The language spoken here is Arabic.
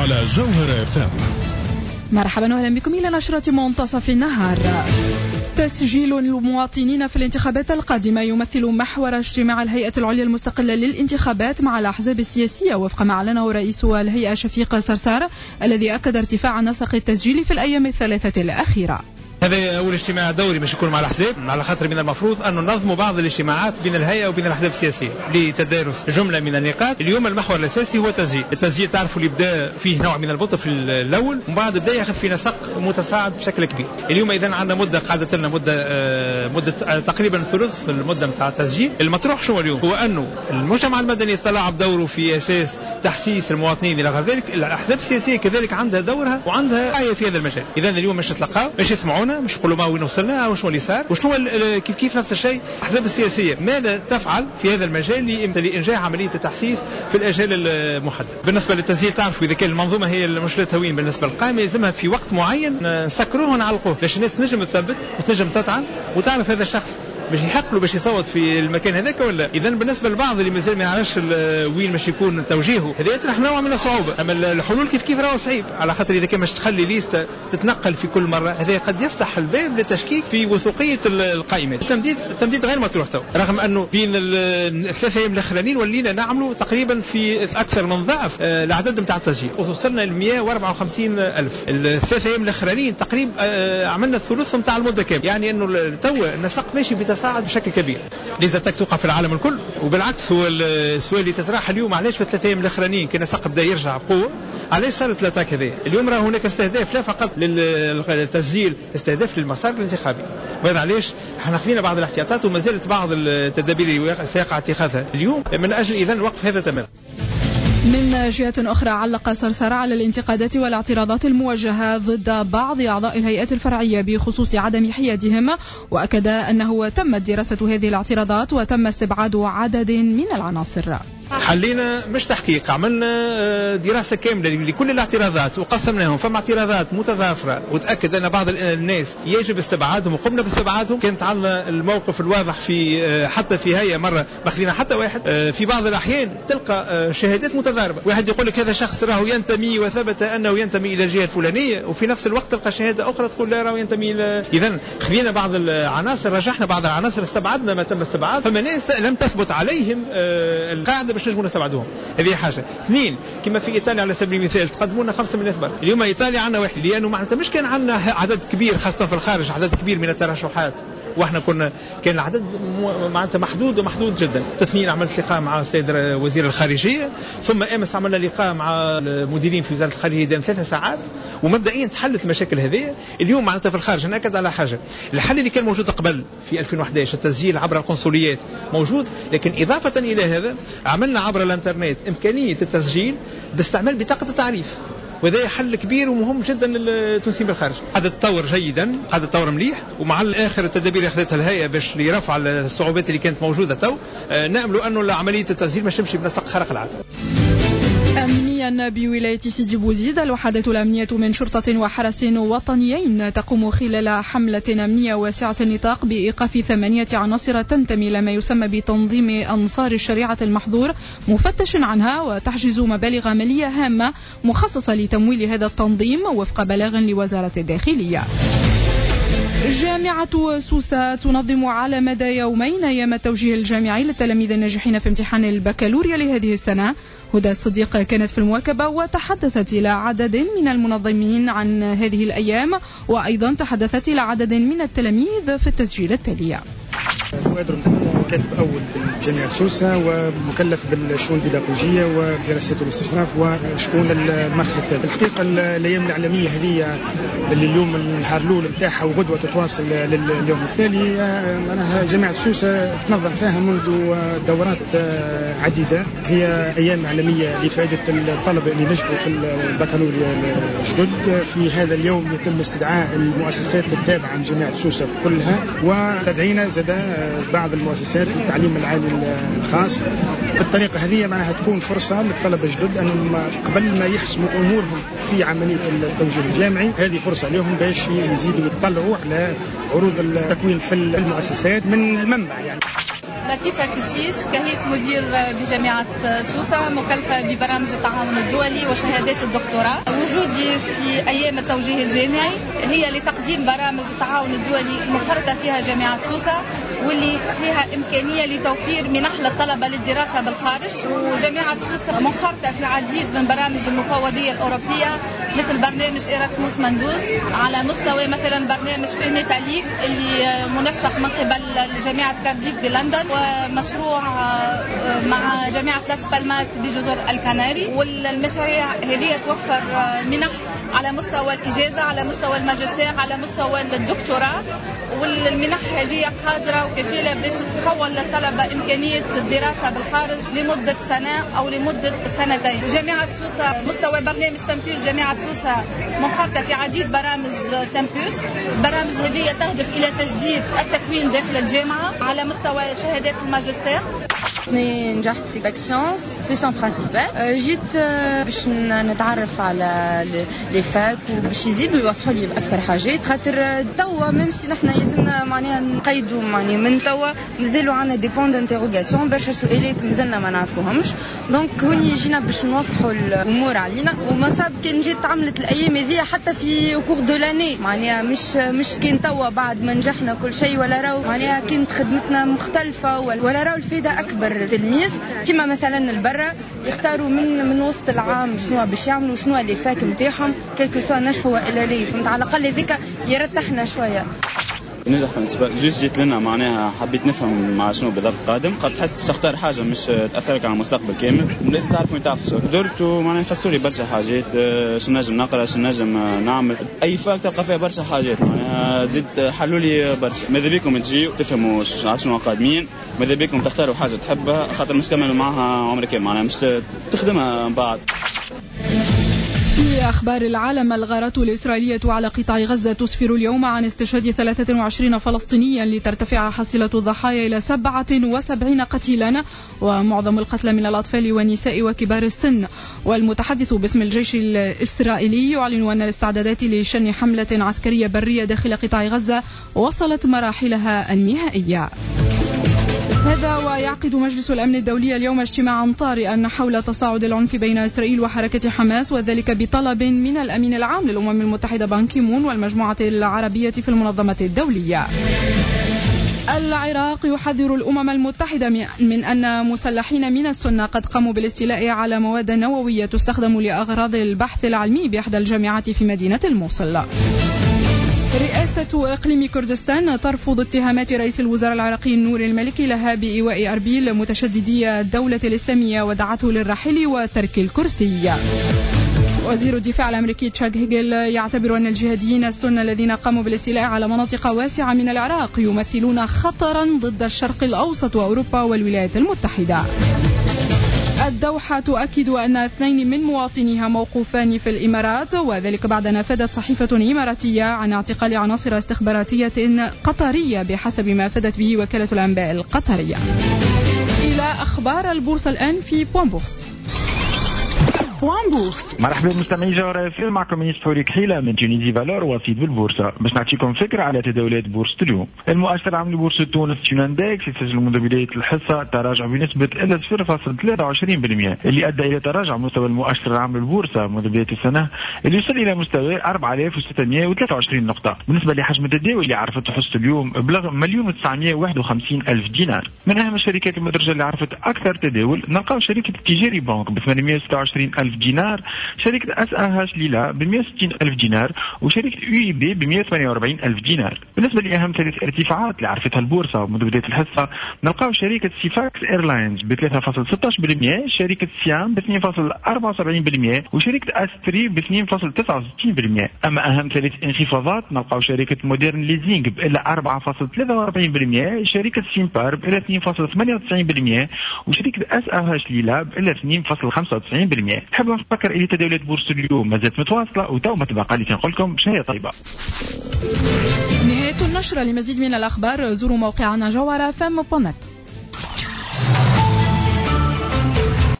على جوهر FM. مرحبا وأهلا بكم إلى نشرة منتصف النهار. تسجيل المواطنين في الانتخابات القادمة يمثل محور اجتماع الهيئة العليا المستقلة للانتخابات مع الأحزاب السياسية، وفق ما أعلنه رئيس الهيئة شفيق صرصار، الذي أكد ارتفاع نسق التسجيل في الأيام الثلاثة الأخيرة. هذا أول اجتماع دوري باش يكون مع الأحزاب، على خاطر من المفروض أن ننظم بعض الاجتماعات بين الهيئة وبين الأحزاب السياسية لتدارس جملة من النقاط. اليوم المحور الأساسي هو التسجيل تعرفوا اللي بدأ فيه نوع من البطء في الأول، ومن بعد بدأ ياخذ في نسق متصاعد بشكل كبير. اليوم إذا عندنا مدة قعدت لنا مدة تقريبا ثلث المدة متاع التسجيل. المطروح شنو اليوم هو أنه المجتمع المدني يطلع بدوره في أساس تحسيس المواطنين إلى غير ذلك. الأحزاب السياسية كذلك عندها دورها وعندها آية في هذا المجال. إذا اليوم مش نتلقاو باش يسمعونا، مش يقولوا ما وين وصلنا وشنو اللي صار وشنو كيف نفس الشيء الأحزاب السياسية ماذا تفعل في هذا المجال لإنجاح عملية التحسيس في الأجال المحدد. بالنسبة للتسجيل تعرفوا إذا كان المنظومة هي المشكلة وين بالنسبة للقائمة يلزمها في وقت معين نسكروه ونعلقوه باش الناس تنجم تثبت وتنجم تطعن وتعرف هذا الشخص باش يحق له باش يصوت في المكان هذاك ولا. اذا بالنسبه للبعض اللي مازال ما يعرفش وين باش يكون توجيهه هذا يطرح نوع من الصعوبه. اما الحلول كيف راهو صعيب، على خاطر اذا كان باش تخلي ليست تتنقل في كل مره هذا قد يفتح الباب للتشكيك في وثوقيه القائمات. التمديد غير مطروح تو، رغم انه بين الثلاث ايام الاخرانيين ولينا نعملوا تقريبا في اكثر من ضعف العدد نتاع التسجيل، وصلنا ل 154,000. الثلاث ايام الاخرانيين تقريبا عملنا الثلث نتاع المده كامله، يعني انه تو النسق ماشي صاعد بشكل كبير. لذا توقع في العالم الكل، وبالعكس هو السؤال اللي تطرح اليوم علاش في الثلاث ايام الاخرانيين كان النسق بدا يرجع بقوه، علاش صارت الاتاك هذه؟ اليوم راه هناك استهداف لا فقط للتسجيل، استهداف للمسار الانتخابي، وهذا علاش احنا خذينا بعض الاحتياطات وما زالت بعض التدابير اللي سيقع اتخاذها اليوم من اجل اذا وقف هذا تماما. من جهة أخرى علق صرصار على الانتقادات والاعتراضات الموجهة ضد بعض أعضاء الهيئات الفرعية بخصوص عدم حيادهم، وأكد أنه تمت دراسة هذه الاعتراضات وتم استبعاد عدد من العناصر. حلينا مش تحقيق، عملنا دراسة كاملة لكل الاعتراضات وقسمناهم. فما اعتراضات متضافرة وتأكد أن بعض الناس يجب استبعادهم وقمنا باستبعادهم. كانت عندنا الموقف الواضح في حتى في هيئة مرة ما خذينا حتى واحد. في بعض الأحيان تلقى شهادات متضاربة، واحد يقول لك هذا شخص راهو ينتمي وثبت أنه ينتمي إلى الجهة الفلانية، وفي نفس الوقت تلقى شهادة أخرى تقول لا راهو ينتمي إلى. إذا خذينا بعض العناصر، رجحنا بعض العناصر، استبعدنا ما تم استبعاد. فما ناس لم تثبت عليهم القاعدة باش نجموا نستبعدوهم. هذه حاجة. اثنين، كما في إيطاليا على سبيل المثال تقدموا لنا 5 من الأسباب. اليوم إيطاليا عندنا واحد، لأنه معناتها مش كان عندنا عدد كبير خاصة في الخارج، عدد كبير من الترشحات، واحنا كان العدد معناتها محدود جدا. اثنين، عملت لقاء مع السيد وزير الخارجية، ثم امس عملنا لقاء مع المديرين في وزارة الخارجية دام 3 ساعات، ومبدئيا تحلت المشاكل هذه. اليوم معناتها في الخارج نأكد على حاجة، الحل اللي كان موجود قبل في 2011 التسجيل عبر القنصليات موجود، لكن إضافة إلى هذا عملنا عبر الانترنت إمكانية التسجيل باستعمال بطاقة التعريف، وهذا حل كبير ومهم جدا للتونسيين بالخارج. هذا تطور جيدا، هذا تطور مليح، ومع الآخر التدابير اللي أخذتها الهيئة باش لرفع الصعوبات اللي كانت موجودة نأمل أنه عملية التسجيل ما تمشي بنسق خارق العادة. أمنيا بولاية سيدي بوزيد، الوحدات الأمنية من شرطة وحرس وطنيين تقوم خلال حملة أمنية واسعة النطاق بإيقاف 8 عناصر تنتمي لما يسمى بتنظيم أنصار الشريعة المحظور، مفتش عنها وتحجز مبالغ مالية هامة مخصصة لتمويل هذا التنظيم وفق بلاغ لوزارة الداخلية. جامعة سوسة تنظم على مدى يومين أيام التوجيه الجامعي للتلاميذ الناجحين في امتحان البكالوريا لهذه السنة. هدى الصديق كانت في المواكبة وتحدثت إلى عدد من المنظمين عن هذه الأيام، وأيضا تحدثت إلى عدد من التلاميذ في التسجيل التالي. فؤاد رمضان كاتب أول بجامعة سوسة ومكلف بالشؤون البيداغوجية ودراسات الاستشراف وشؤون المرحلة الثالثة. الحقيقة الأيام الإعلامية هذه اللي اليوم النهار الأول نتاعها وغدوة تتواصل لليوم التالي، معناها جامعة سوسة تنظم فيها منذ دورات عديدة. هي أيام إعلامية لفائدة الطلبة اللي نجحوا في البكالوريا الجدد. في هذا اليوم يتم استدعاء المؤسسات التابعة لجامعة سوسة كلها، وتدعينا زاد بعض المؤسسات للتعليم العالي الخاص. بالطريقة هذه معناها تكون فرصة للطلبة الجدد أنهم قبل ما يحسموا أمورهم في عملية التوجيه الجامعي، هذه فرصة لهم باش يزيدوا يطلعوا على عروض التكوين في المؤسسات من المنبع يعني. لطيفة كشيش، كهيئة مدير بجامعة سوسة، مكلفة ببرامج التعاون الدولي وشهادات الدكتوراه. وجودي في أيام التوجيه الجامعي هي لتقديم برامج التعاون الدولي المنخرطة فيها جامعة سوسة، واللي فيها إمكانية لتوفير منح للطلبة للدراسة بالخارج. وجامعة سوسة منخرطة في عديد من برامج المفوضية الأوروبية، مثل برنامج إيراسموس مندوس، على مستوى مثلا برنامج فهمي تاليك اللي منسق من قبل جامعة كارديف بلندن، ومشروع مع جامعة لاس بالماس بجزر الكناري. والمشاريع هذه توفر منح على مستوى الإجازة، على مستوى الماجستير، على مستوى الدكتوراه. والمنح هذه قادرة وكفيلة باش تخول للطلبة إمكانية الدراسة بالخارج لمدة سنة أو لمدة سنتين. جامعة سوسة مستوى برنامج تمبيوس، جامعة سوسة منخرطة في عديد برامج تمبيوس. البرامج هذه تهدف إلى تجديد التكوين داخل الجامعة على مستوى شهادات الماجستير. نجحت باك سيسيون برينسيبال. جيت باش نتعرف على لي فاك وباش يزيدوا يوضحوا لي اكثر حاجات، خاطر توا ميمسي نحنا يلزمنا معناها نقيدوا معني من توا مازالوا عندنا دي بوند انتروغاسيون، برشا سؤالات مازلنا ما نعرفوهمش. دونك هوني جينا باش نوضحوا الامور علينا. وما صاب كان جيت عملت الايام هذه حتى في كور دو لاني، معناها مش كان توا بعد ما نجحنا كل شيء، ولا راو معناها كانت خدمتنا مختلفه، ولا راو الفائده اكبر. التلميذ كما مثلا البرة يختاروا من وسط العام شنو باش يعملوا، شنو اللي فاك نتاعهم، كلكو سوا نجحوا والا لا، فهمت؟ على الاقل هذيك يرتحنا شويه. نجح بالنسبة جوست جيت لنا معناها حبيت نفهم مع شنو بالضبط قادم، قد تحس باش اختار حاجة مش تأثرك على المستقبل كامل، لازم تعرف وين تعرف. درت ومعناها فسروا لي برشا حاجات، شو نجم نقرا، شو نجم نعمل، أي فاك تلقى فيها برشا حاجات، معناها زيد حلوا لي برشا. ماذا بيكم تجيوا تفهموا شنو قادمين، ماذا بيكم تختاروا حاجة تحبها، خاطر مش تكملوا معها عمرك كامل، معناها مش تخدمها من بعد. في أخبار العالم، الغارات الإسرائيلية على قطاع غزة تسفر اليوم عن استشهاد 23 فلسطينيا لترتفع حصيلة الضحايا إلى 77 قتيلا، ومعظم القتلى من الأطفال والنساء وكبار السن. والمتحدث باسم الجيش الإسرائيلي يعلن أن الاستعدادات لشن حملة عسكرية برية داخل قطاع غزة وصلت مراحلها النهائية. هذا ويعقد مجلس الأمن الدولي اليوم اجتماعا طارئا حول تصاعد العنف بين إسرائيل وحركة حماس، وذلك بطلب من الأمين العام للأمم المتحدة بان كي مون والمجموعة العربية في المنظمة الدولية. العراق يحذر الأمم المتحدة من أن مسلحين من السنة قد قاموا بالاستيلاء على مواد نووية تستخدم لأغراض البحث العلمي بإحدى الجامعات في مدينة الموصل. رئاسة إقليم كردستان ترفض اتهامات رئيس الوزراء العراقي نور المالكي لها بإيواء أربيل متشددي الدولة الإسلامية ودعته للرحيل وترك الكرسي. وزير الدفاع الأمريكي تشاك هيجل يعتبر أن الجهاديين السنة الذين قاموا بالاستيلاء على مناطق واسعة من العراق يمثلون خطرا ضد الشرق الأوسط وأوروبا والولايات المتحدة. الدوحة تؤكد أن 2 من مواطنيها موقوفان في الإمارات، وذلك بعد أن أفادت صحيفة إماراتية عن اعتقال عناصر استخباراتية قطرية بحسب ما أفادت به وكالة الأنباء القطرية. إلى أخبار البورصة الآن في بوان بورس. مرحبا بمستمعي جوهر FM، معكم انيس فوري كحيلة من تونيزي فالور وسيط بالبورصة باش نعطيكم فكرة على تداولات بورصة اليوم. المؤشر العام لبورصة تونس تشيناندكس يسجل منذ بداية الحصة تراجع بنسبة 0.23% اللي أدى إلى تراجع مستوى المؤشر العام للبورصة منذ بداية السنة اللي يوصل إلى مستوى 4623 نقطة. بالنسبة لحجم التداول اللي عرفت حصة اليوم بلغ 1,951,000 دينار. من أهم الشركات المدرجة اللي عرفت أكثر تداول نلقاو شركة التجاري بنك ب 826,000 دينار، شركة SAH ليلا ب 160,000 دينار، وشركة UIB ب 148,000 دينار. بالنسبة لأهم 3 ارتفاعات اللي عرفتها البورصة منذ بداية الحصة نلقاو شركة سيفاكس إيرلاينز ب 3.16%، شركة سيام ب 2.74%، وشركة أستري ب 2.69%. أما أهم 3 انخفاضات نلقاو شركة مودرن ليزينغ ب 4.43%، شركة سيمبار ب 2.98%، وشركة SAH ليلا ب 2.95%. حابب نفكر إلى تداولات بورصة اليوم ما زالت متواصلة، وتو ما تبقى لي نقول لكم شهية طيبة. نهاية النشرة. لمزيد من الأخبار زوروا موقعنا جوهر FM.net.